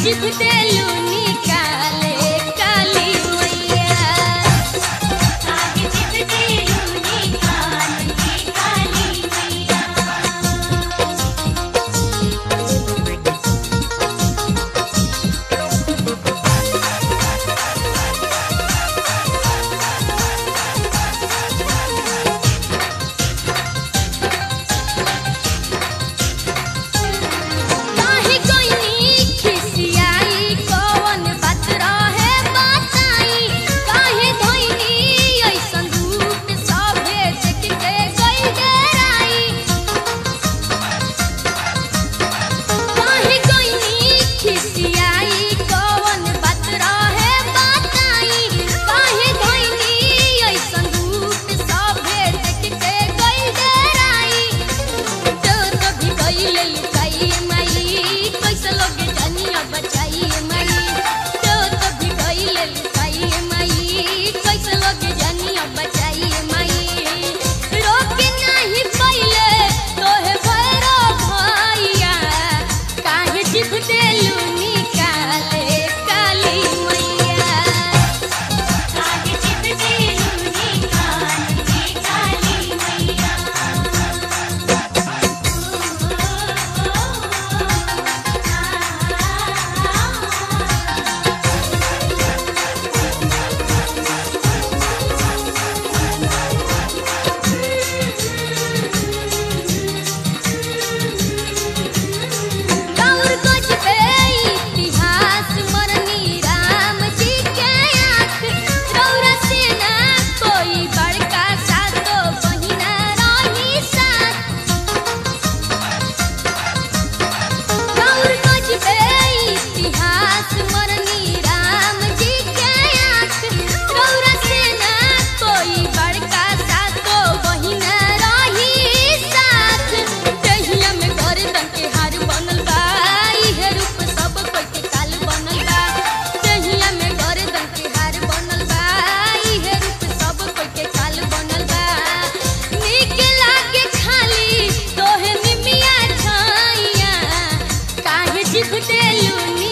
जिभ देलू निकाले काली मैया काहे जिभ देलू निकाले काली मैया। काहे कोइनी खिसियाई कौन बात रहे बताई काहे धोइनी ऐसन रूप सभे देख के गई डराई काहे कोइनी खिसियाई कौन बात रहे बताई काहे धोइनी ऐसन रूप सभे देख के गई डराई। तो भी गईले लुकाई माई कैसे लोग जानिया बचाई माई तो भी गईले लुकाई माई कैसे लोग जानिया बचाई माई। रोक नहीं पहिले तोहे भैरो भैया काहे जिभ देलू निकाले काली मैया काहे जिभ देलू निकाले काली मैया। गौर गज पे इतिहास मरनी राम जी के आँख रौरा से ना कोई बड़का सातो बहिना रही साथ। गौर गज पे इतिहास मरनी राम जी के आँख रौरा से ना कोई बड़का सातो बहिना रही साथ। दहिया में गर्दन के हार बनल बा इहे रूप सब कोई के काल बनल बा दहिया में गर्दन के हार बनल बा इहे रूप सब कोई के काल बनल बा। नीक लागे खाली तोहे निमिया छाइया काहे जिभ देलू